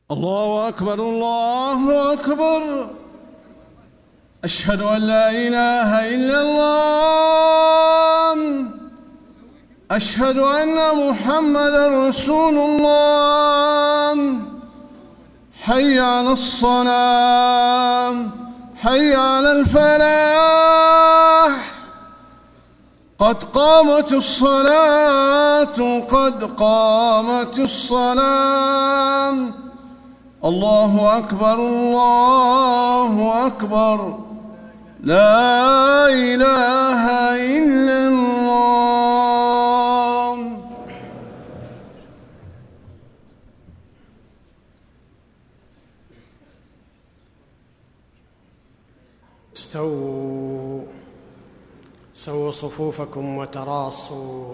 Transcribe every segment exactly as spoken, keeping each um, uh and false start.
الله أكبر الله أكبر. أشهد أن لا إله إلا الله. أشهد أن محمدًا رسول الله. حي على الصلاة، حي على الفلاح، قد قامت الصلاة، قد قامت الصلاة. الله أكبر الله أكبر. لا إله إلا الله. استووا، سووا صفوفكم وتراصوا.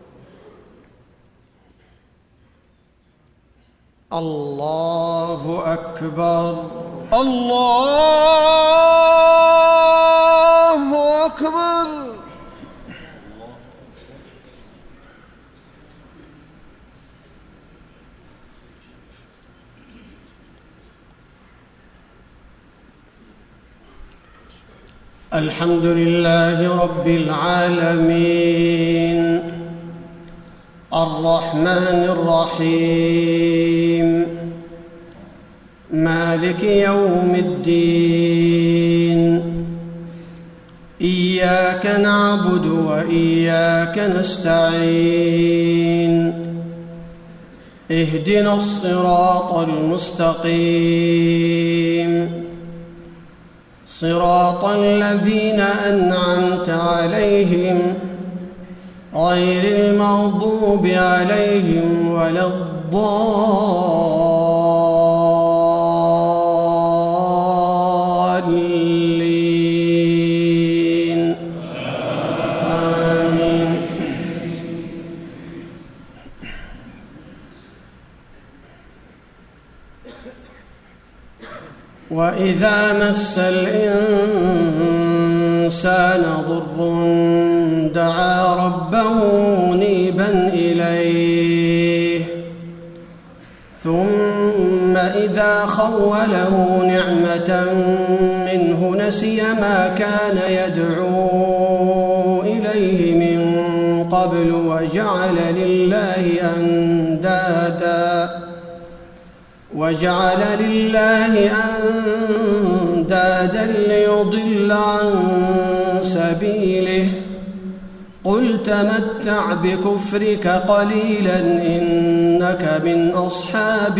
الله أكبر الله أكبر. الحمد لله رب العالمين، الرحمن الرحيم، مالك يوم الدين. إياك نعبد وإياك نستعين. اهدنا الصراط المستقيم، صراط الذين أنعمت عليهم غير المغضوب عليهم ولا الضالين. آمين. وإذا مس الإنسان ضر دعا ربه منيبا إليه، ثم إذا خوله نعمة منه نسي ما كان يدعو إليه من قبل وجعل لله أندادا وجعل لله أندادا ليضل عن سبيله. قل تمتع بكفرك قليلا إنك من أصحاب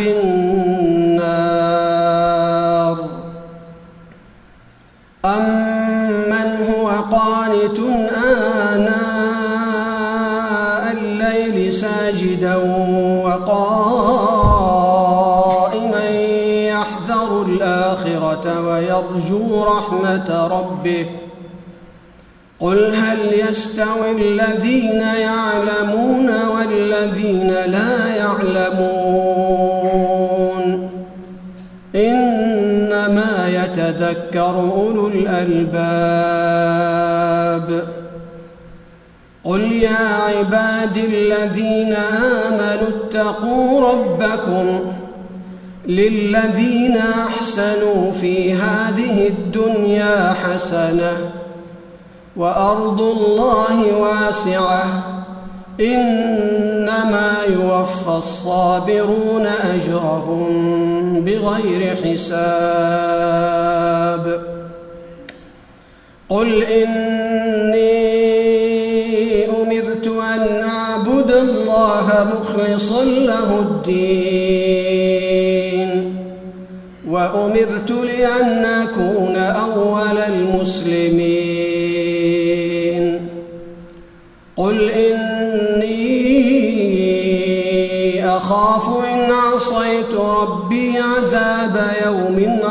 النار. أمن هو قانت آناء الليل ساجدا وقائما يحذر الآخرة ويرجو رحمة ربه. قل هل يستوي الذين يعلمون والذين لا يعلمون؟ إنما يتذكر أولو الألباب. قل يا عبادي الذين آمنوا اتقوا ربكم للذين أحسنوا في هذه الدنيا حسنة وأرض الله واسعة، إنما يوفى الصابرون أجرهم بغير حساب. قل إني أمرت أن أعبد الله مخلصا له الدين، وأمرت لأن أكون أول المسلمين. قل إني أخاف إن عصيت ربي عذاب يوم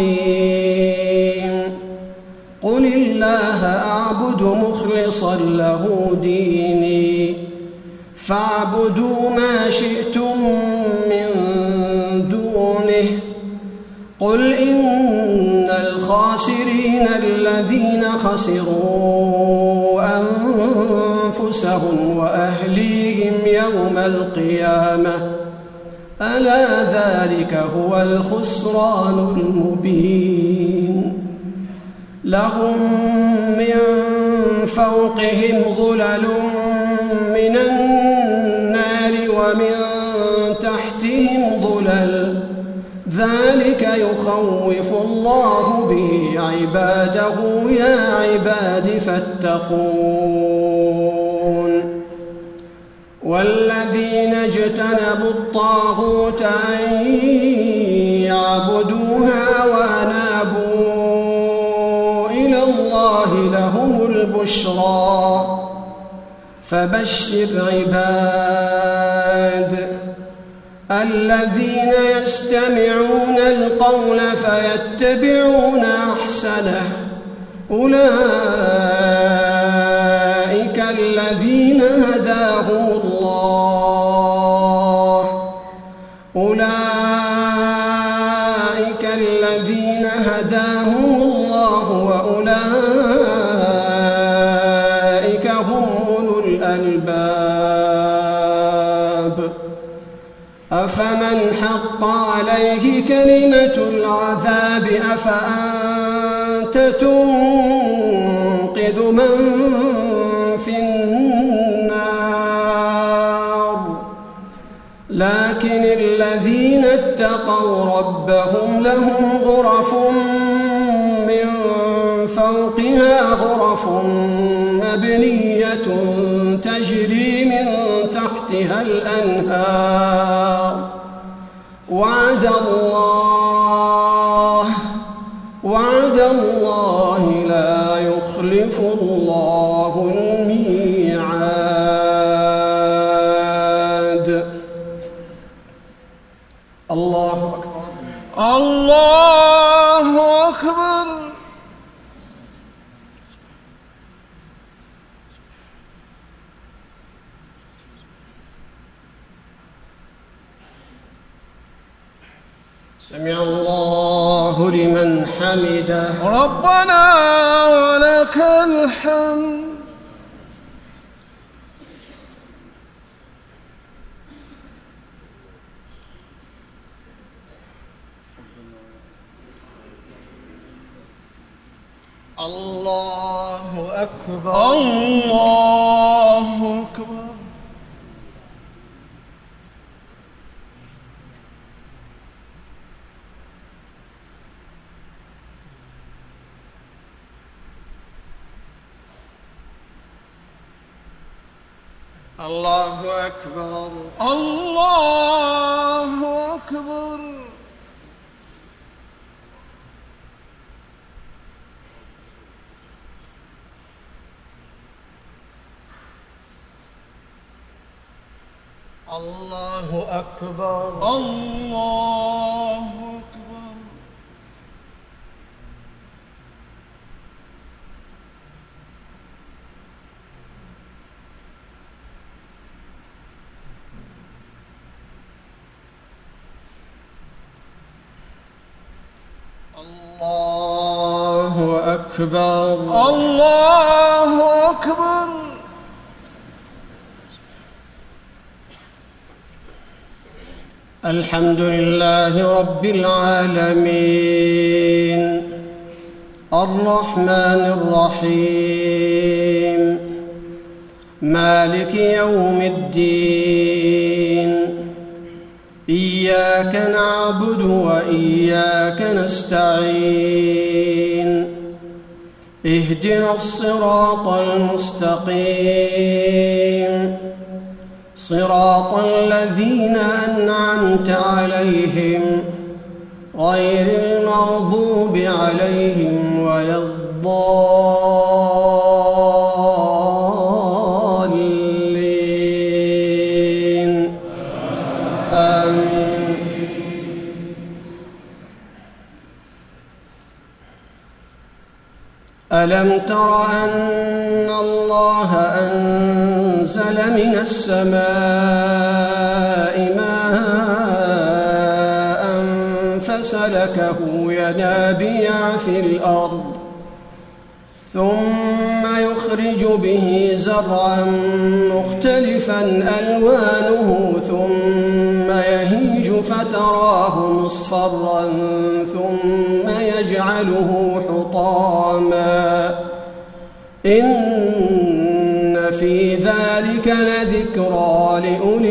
عظيم. قل الله أعبد مخلصا له ديني، فاعبدوا ما شئتم من دونه. قل إن الخاسرين الذين خسروا أنفسهم وأهليهم يوم القيامة ألا ذلك هو الخسران المبين لهم من فوقهم ظلل من النار ومن تحتهم ظلل ذلك يخوف الله به عباده يا عباد فاتقون والذين اجتنبوا الطاغوت أن يعبدوها وأنابوا إلى الله لهم البشرى فبشر عباد الذين يستمعون القول فيتبعون أحسنه أولئك الذين هداهم الله أولئك الذين هداهم الله وأولئك هم أولو الألباب أفمن حق عليه كلمة العذاب أفأنت تنقذ من في النار لكن الذين اتقوا ربهم لهم غرف من فوقها غرف مبنية تجري من تحتها الأنهار وعد الله وعد الله لا يخلف الله الميعاد الله أكبر الله أكبر سمع الله لمن حمده ربنا ولك الحمد الله أكبر الله أكبر الله أكبر الله أكبر الله أكبر الله أكبر الله أكبر الله أكبر الحمد لله رب العالمين الرحمن الرحيم مالك يوم الدين إياك نعبد وإياك نستعين اهدنا الصراط المستقيم صراط الذين أنعمت عليهم غير المغضوب عليهم ولا الضالين آمين ألم تر أن الله أنزل من السماء ماء فسلكه ينابيع في الأرض ثم يخرج يخرج به زرعا مختلفا ألوانه ثم يهيج فتراه مصفرا ثم يجعله حطاما إن في ذلك لذكرى لأولي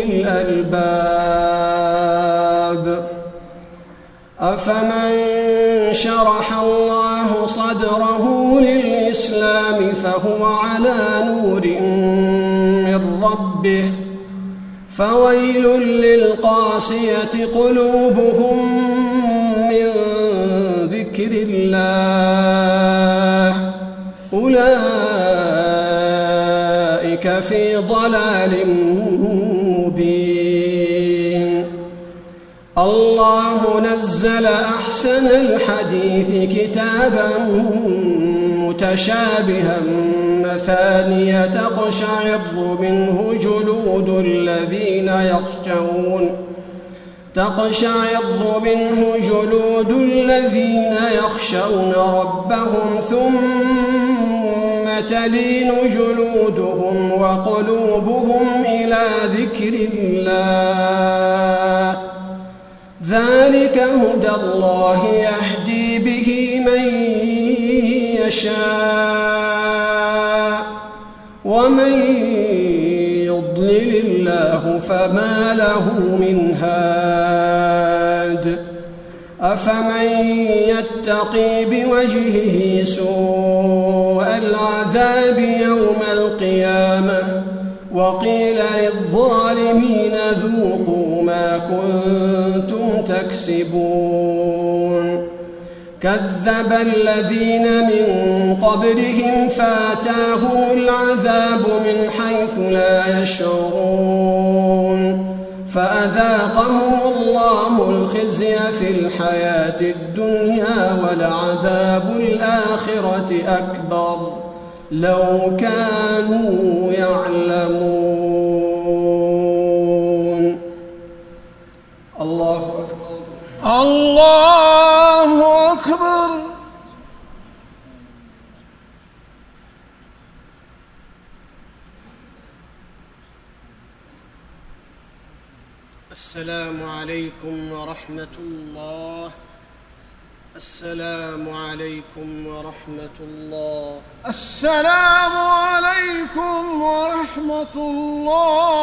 الألباب أفمن شرح الله صدره للإسلام فهو على نور من ربه فويل للقاسية قلوبهم من ذكر الله أولئك في ضلال مبين الله نزل أحسن الحديث كتابا متشابها مثانية تقشعر منه جلود الذين يخشون تقشعر منه جلود الذين يخشون ربهم ثم تلين جلودهم وقلوبهم إلى ذكر الله ذلك هدى الله يهدي به من يشاء ومن يضلل الله فما له من هاد أفمن يتقي بوجهه سوء العذاب يوم القيامة وقيل للظالمين ذوقوا ما كنتم تكسبون كذب الذين من قبلهم فاتاهم العذاب من حيث لا يشعرون فأذاقهم الله الخزي في الحياة الدنيا ولعذاب الآخرة أكبر لو كانوا يعلمون. الله أكبر. الله أكبر. السلام عليكم ورحمة الله. السلام عليكم ورحمة الله. السلام عليكم ورحمة الله.